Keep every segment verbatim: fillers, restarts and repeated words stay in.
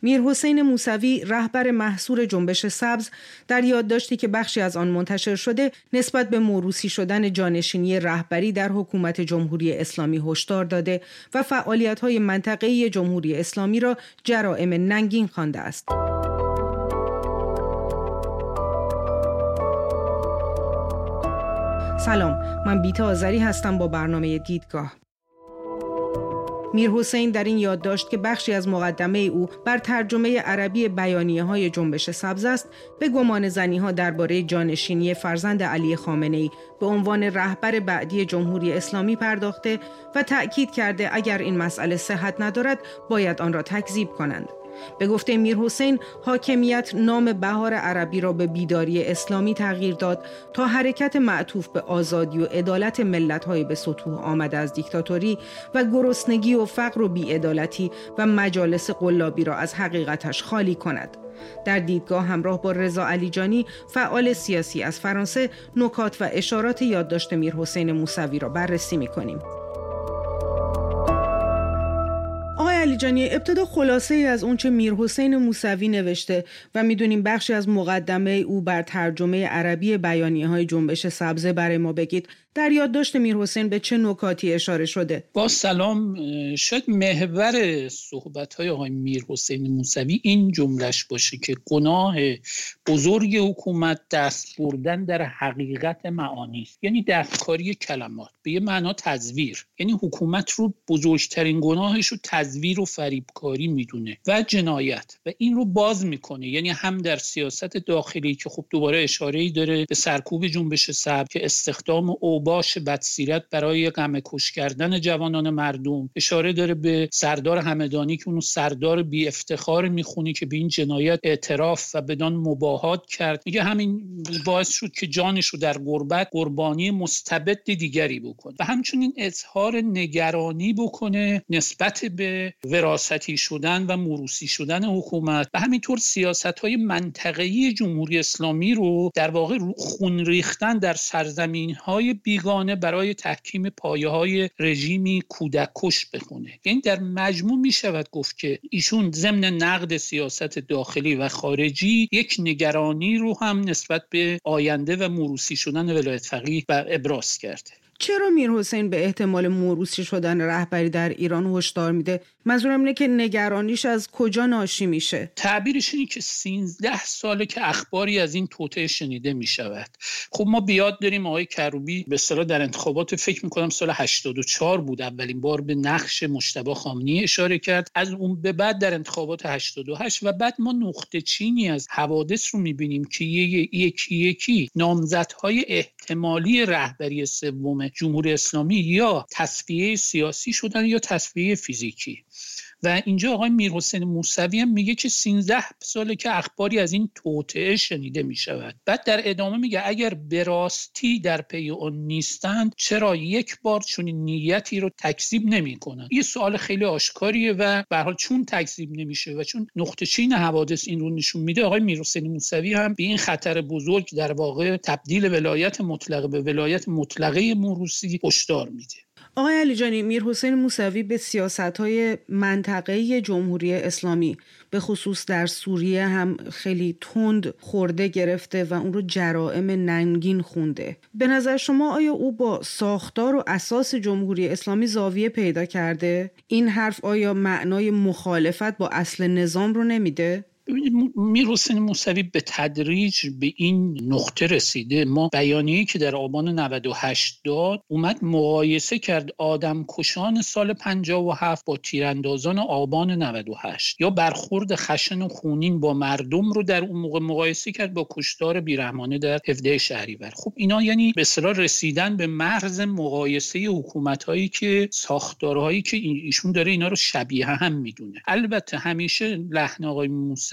میرحسین موسوی رهبر محصور جنبش سبز در یادداشتی که بخشی از آن منتشر شده نسبت به موروثی شدن جانشینی رهبری در حکومت جمهوری اسلامی هشدار داده و فعالیت‌های منطقه‌ای جمهوری اسلامی را جرائم ننگین خوانده است. سلام، من بیتا آذری هستم با برنامه دیدگاه. میرحسین در این یادداشت که بخشی از مقدمه او بر ترجمه عربی بیانیه‌های جنبش سبز است، به گمان زنی‌ها درباره جانشینی فرزند علی خامنه‌ای به عنوان رهبر بعدی جمهوری اسلامی پرداخته و تأکید کرده اگر این مسئله صحت ندارد باید آن را تکذیب کنند. به گفته میرحسین، حاکمیت نام بهار عربی را به بیداری اسلامی تغییر داد تا حرکت معطوف به آزادی و عدالت ملت‌های به سطوح آمده از دیکتاتوری و گرسنگی و فقر و بی‌عدالتی و مجالس قلابی را از حقیقتش خالی کند. در دیدگاه همراه با رضا علیجانی، فعال سیاسی از فرانسه، نکات و اشارات یادداشت میرحسین موسوی را بررسی می‌کنیم. آقای علیجانی، ابتدا خلاصه ای از اونچه میرحسین موسوی نوشته و میدونیم بخشی از مقدمه او بر ترجمه عربی بیانیه‌های جنبش سبز برای ما بگید. در یادداشت میرحسین به چه نکاتی اشاره شده؟ با سلام، شاید محور صحبت‌های آقای میرحسین موسوی این جملهش باشه که گناه بزرگ حکومت دست بردن در حقیقت معانی است، یعنی دستکاری کلمات، به یه معنا تزویر. یعنی حکومت رو بزرگترین گناهش رو تزویر و فریبکاری میدونه و جنایت، و این رو باز میکنه. یعنی هم در سیاست داخلی که خب دوباره اشاره‌ای داره به سرکوب جنبش سبز که استخدام اوباش بدسیرت برای غم‌کش کردن جوانان مردم، اشاره داره به سردار همدانی که اونو سردار بی افتخار میخونی که به این جنایت اعتراف و بدان مباهات کرد. میگه همین باعث شد که جانش رو در غربت قربانی مستبد دیگری بکنه و همچنین اظهار نگرانی بکنه نسبت به وراثتی شدن و موروثی شدن حکومت و همینطور سیاست‌های منطقه‌ای جمهوری اسلامی رو در واقع خون ریختن در سرزمین‌های بیگانه برای تحکیم پایه‌های رژیمی کودک‌کش بخونه. یعنی در مجموع می شود گفت که ایشون ضمن نقد سیاست داخلی و خارجی یک نگرانی رو هم نسبت به آینده و موروثی شدن ولایت فقیه و ابراز کرده. چرا میرحسین به احتمال موروثی شدن رهبری در ایران هشدار میده؟ منظورم اینه که نگرانیش از کجا ناشی میشه؟ تعبیرش اینه که سیزده ساله که اخباری از این توطئه شنیده میشود. خب ما بیاد داریم آقای کروبی به اصطلاح در انتخابات، فکر میکنم سال هشتاد و چهار بود، اولین بار به نقش مجتبی خامنه‌ای اشاره کرد. از اون به بعد در انتخابات هشتاد و هشت و بعد ما نقطه چینی از حوادث رو میبینیم که یکی یکی نامزدهای احتمالی رهبری سوم جمهوری اسلامی یا تصفیه سیاسی شدن یا تصفیه فیزیکی. و اینجا آقای میرحسین موسوی هم میگه که سیزده ساله که اخباری از این توطئه شنیده میشود. بعد در ادامه میگه اگر به راستی در پی اون نیستند چرا یک بار چنین نیتی رو تکذیب نمیکنند؟ یه سوال خیلی آشکاریه و به هر حال چون تکذیب نمیشه و چون نقطه چین حوادث این رو نشون میده، آقای میرحسین موسوی هم به این خطر بزرگ در واقع تبدیل ولایت مطلقه به ولایت مطلقه موروثی هشدار میده. آقای علیجانی، میرحسین موسوی به سیاست‌های منطقه‌ای جمهوری اسلامی به خصوص در سوریه هم خیلی تند خورده گرفته و اون رو جرائم ننگین خونده. به نظر شما آیا او با ساختار و اساس جمهوری اسلامی زاویه پیدا کرده؟ این حرف آیا معنای مخالفت با اصل نظام رو نمیده؟ میرحسین موسوی به تدریج به این نقطه رسیده. ما بیانیه‌ای که در آبان نود و هشت داد اومد مقایسه کرد آدم کشان سال پنجاه و هفت با تیراندازان آبان نود و هشت، یا برخورد خشن و خونین با مردم رو در اون موقع مقایسه کرد با کشتار بیرحمانه در هفده شهریور. خب اینا یعنی به اصطلاح رسیدن به مرز مقایسه حکومت‌هایی که ساختارهایی که ایشون داره اینا رو شبیه هم میدونه. البته همیشه لحن آقای موسوی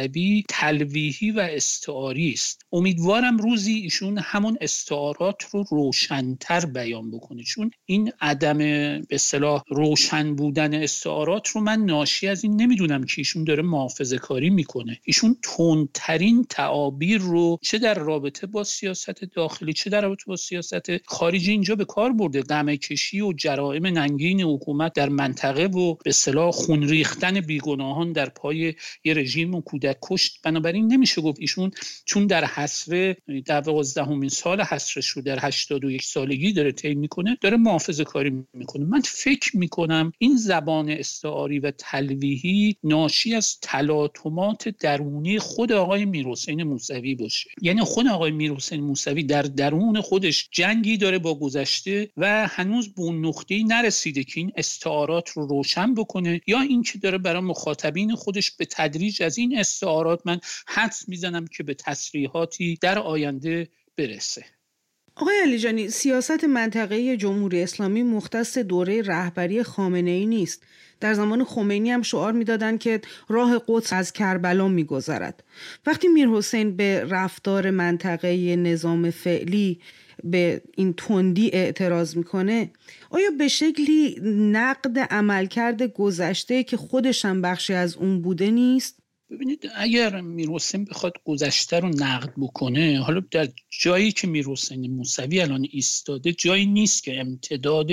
موسوی تلویحی و استعاری است. امیدوارم روزی ایشون همون استعارات رو روشن‌تر بیان بکنه، چون این عدم به اصطلاح روشن بودن استعارات رو من ناشی از این نمیدونم که ایشون داره محافظه‌کاری میکنه. ایشون تندترین تعابیر رو چه در رابطه با سیاست داخلی چه در رابطه با سیاست خارجی اینجا به کار برده. قمع‌کشی و جرائم ننگین حکومت در منطقه و به اصطلاح خون ریختن بیگناهان در پای یه رژیم و کودک کشت. بنابراین نمیشه گفت ایشون چون در حسره دوازدهمین سال حسرش رو در هشتاد و یک سالگی داره طی میکنه داره محافظه‌کاری میکنه. من فکر میکنم این زبان استعاری و تلویحی ناشی از تلاطمات درونی خود آقای میرحسین موسوی باشه. یعنی خود آقای میرحسین موسوی در درون خودش جنگی داره با گذشته و هنوز به اون نقطه‌ای نرسیده که این استعارات رو روشن بکنه، یا اینکه داره برای مخاطبین خودش به تدریج از این استعارات من حدس میزنم که به تصریحاتی در آینده برسه. آقای علیجانی، سیاست منطقه‌ای جمهوری اسلامی مختص دوره رهبری خامنه‌ای نیست. در زمان خمینی هم شعار می‌دادند که راه قدس از کربلا می‌گذرد. وقتی میرحسین به رفتار منطقه‌ای نظام فعلی به این تندی اعتراض میکنه، آیا به شکلی نقد عملکرد گذشته که خودش هم بخشی از اون بوده نیست؟ ببینید، اگر میرحسین بخواد گذشته رو نقد بکنه، حالا در جایی که میرحسین موسوی الان ایستاده جایی نیست که امتداد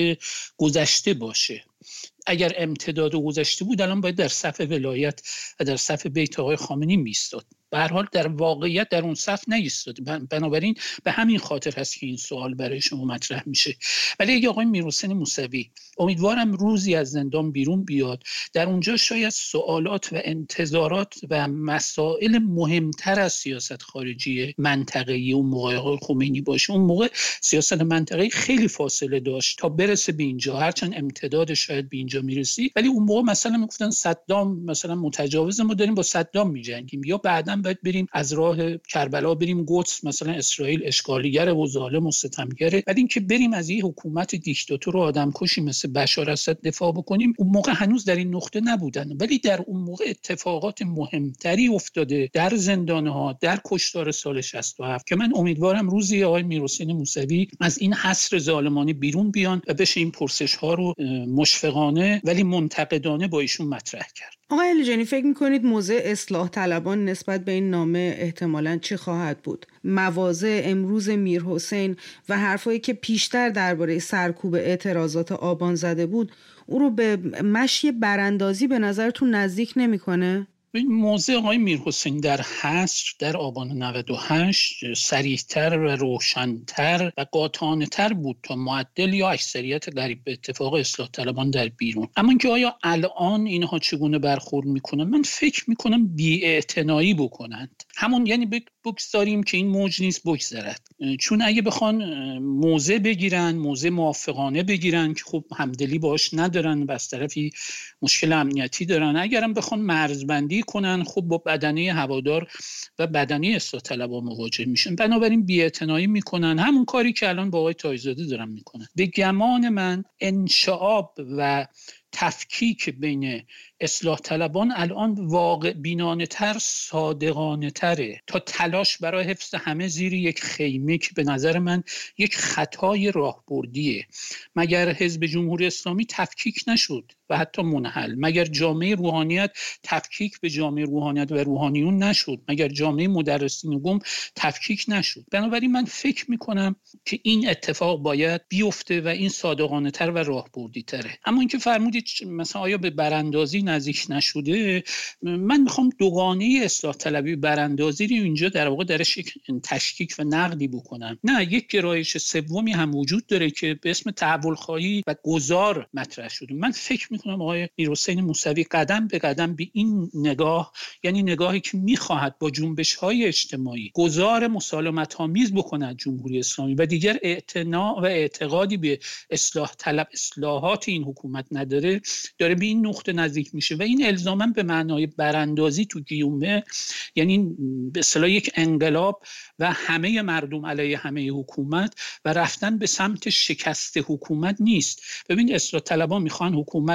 گذشته باشه. اگر امتداد گذشته بود الان باید در صف ولایت و در صف بیت آقای خامنه‌ای میستاد. به هر حال در واقعیت در اون صف نایستاده. بنابراین به همین خاطر هست که این سوال برای شما مطرح میشه. ولی اگه آقای میرحسین موسوی امیدوارم روزی از زندان بیرون بیاد، در اونجا شاید سوالات و انتظارات و مسائل مهمتر از سیاست خارجی منطقه‌ای اون موقع آقای خمینی باشه. اون موقع سیاست منطقه‌ای خیلی فاصله داشت تا برسه به اینجا، هرچند امتداد شاید به اینجا میرسی. ولی اون موقع مثلا میگفتن صدام مثلا متجاوز، ما داریم با صدام میجنگیم، یا بعداً باید بریم از راه کربلا بریم قدس، مثلا اسرائیل اشغالگر و ظالم و ستمگره. ولی اینکه بریم از این حکومت دیکتاتور و آدمکشی مثل بشار اسد دفاع بکنیم، اون موقع هنوز در این نقطه نبودن. ولی در اون موقع اتفاقات مهمتری افتاده در زندانها، در کشتار سال شصت و هفت که من امیدوارم روزی آقای میرحسین موسوی از این حصر ظالمانه بیرون بیان و بشه این پرسش ها رو مشفقانه ولی منتقدانه با ایشون مطرح کرد. آقای علیجانی، فکر میکنید موضع اصلاح طلبان نسبت به این نامه احتمالاً چی خواهد بود؟ مواضع امروز میرحسین و حرفایی که پیشتر درباره سرکوب اعتراضات آبان زده بود او رو به مشی براندازی به نظرتون نزدیک نمیکنه؟ این موضع آقای میرحسین در حصر در آبان نود و هشت صریح‌تر و روشن‌تر و قاطعانه‌تر بود تا معدل یا اکثریت قریب به اتفاق اصلاح طلبان در بیرون. اما اینکه آیا الان اینها چگونه برخورد میکنن، من فکر میکنم بی‌اعتنایی بکنند. همون یعنی بگذاریم که این موج نیست بگذرد. چون اگه بخوان موضع بگیرن، موضع موافقانه بگیرن که خب همدلی باش ندارن و از طرفی مشکل امنیتی دارن، اگرم بخوان مرزبندی کنن خب با بدنه هوادار و بدنه اصلاح طلبها مواجه میشن. بنابراین بی‌اعتنایی میکنن، همون کاری که الان با آقای تاج‌زاده دارن میکنن. به گمان من انشعاب و تفکیک بین اصلاح طلبان الان واقع بینانه تر، صادقانه تره تا تلاش برای حفظ همه زیر یک خیمه که به نظر من یک خطای راهبردیه. مگر حزب جمهوری اسلامی تفکیک نشد و حتی منحل؟ مگر جامعه روحانیت تفکیک به جامعه روحانیت و روحانیون نشد؟ مگر جامعه مدرسین قم تفکیک نشد؟ بنابراین من فکر میکنم که این اتفاق باید بیفته و این صادقانه تر و راهبردی تره. اما اینکه فرمودید مثلا آیا به براندازی نزدیک نشده، من میخوام دوگانه اصلاح طلبی براندازی رو اینجا در واقع درش یک تشکیک و نقدی بکنم. نه، یک گرایش سومی هم وجود داره که به اسم تحول خواهی و گذار مطرح شده. من فکر میکنم آقای میرحسین موسوی قدم به قدم به این نگاه، یعنی نگاهی که میخواهد با جنبش های اجتماعی گذار مسالمت آمیز بکند جمهوری اسلامی و دیگر اعتنا و اعتقادی به اصلاح طلب اصلاحات این حکومت نداره، داره به این نقطه نزدیک میشه و این الزاما به معنای براندازی تو گیومه، یعنی به اصطلاح یک انقلاب و همه مردم علیه همه حکومت و رفتن به سمت شکست حکومت نیست. ببین، اصلاح طلبان میخوان حکومت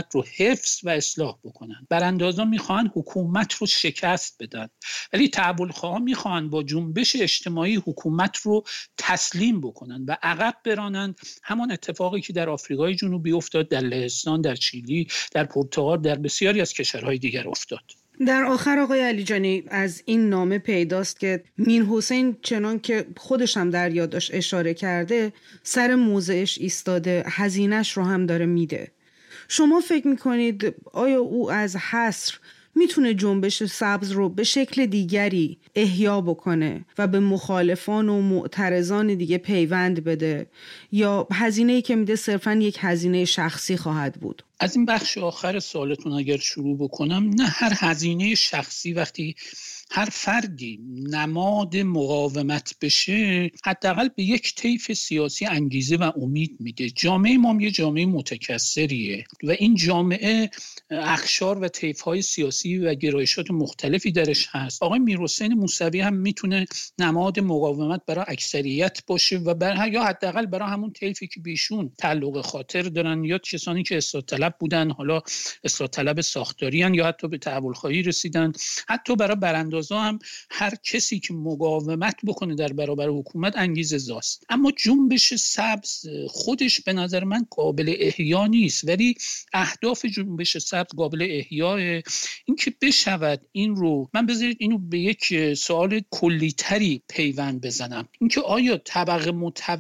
حکومت رو حفظ و اصلاح بکنن. براندازان میخوان حکومت رو شکست بدن، ولی تحولخواها میخوان با جنبش اجتماعی حکومت رو تسلیم بکنن و عقب برانند. همان اتفاقی که در آفریقای جنوبی افتاد، در لهستان، در چیلی، در پرتغال، در بسیاری از کشورهای دیگر افتاد. در آخر آقای علیجانی، از این نامه پیداست که میرحسین چنان که خودش هم در یادداشت اشاره کرده سر موضعش ایستاده، هزینه‌اش رو هم داره میده. شما فکر میکنید آیا او از حصر میتونه جنبش سبز رو به شکل دیگری احیا بکنه و به مخالفان و معترضان دیگه پیوند بده، یا هزینه‌ای که میده صرفاً یک هزینه شخصی خواهد بود؟ از این بخش آخر سوالتون اگر شروع بکنم، نه، هر هزینه شخصی وقتی هر فردی نماد مقاومت بشه، حداقل به یک طیف سیاسی انگیزه و امید میده. جامعه ما یه جامعه متکثریه و این جامعه اقشار و طیف‌های سیاسی و گرایشات مختلفی درش هست. آقای میرحسین موسوی هم میتونه نماد مقاومت برای اکثریت باشه و برای یا حداقل برای همون طیفی که بیشون تعلق خاطر دارن، یا کسانی که اصلاح طلب بودن، حالا اصلاح طلب ساختاری ان، یا حتی به تحولخواهی رسیدن. حتی برای براندازان هم هر کسی که مقاومت بکنه در برابر حکومت انگیزه زاست. اما جنبش سبز خودش به نظر من قابل احیا نیست، ولی اهداف جنبش سبز قابل احیاه. این که بشود این رو من بذارید اینو به یک سوال کلی‌تری پیوند بزنم، اینکه آیا طبقه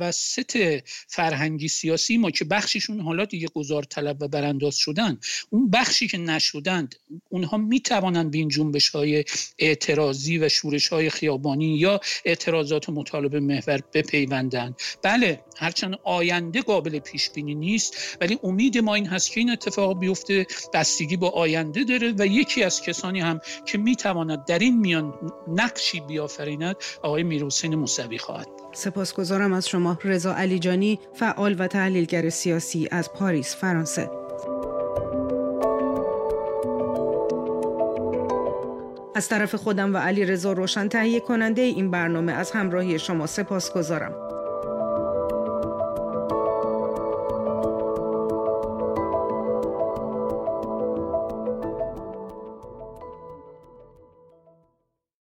متوسط فرهنگی سیاسی ما که بخششون حالا دیگه گذار طلب و برانداز شدن، اون بخشی که نشدند، اونها میتوانند به این جنبش‌های اعتراضی و شورش‌های خیابانی یا اعتراضات و مطالبه محور بپیوندند؟ بله، هرچند آینده قابل پیش بینی نیست، ولی امید ما این هست که این اتفاق بیفته. بستگی با آینده داره و یکی از کسانی هم که میتواند در این میان نقشی بیافریند آقای میرحسین موسوی خواهد. سپاسگزارم از شما رضا علیجانی، فعال و تحلیلگر سیاسی از پاریس، فرانسه. از طرف خودم و علی رضا روشن تهیه کننده این برنامه از همراهی شما سپاسگزارم.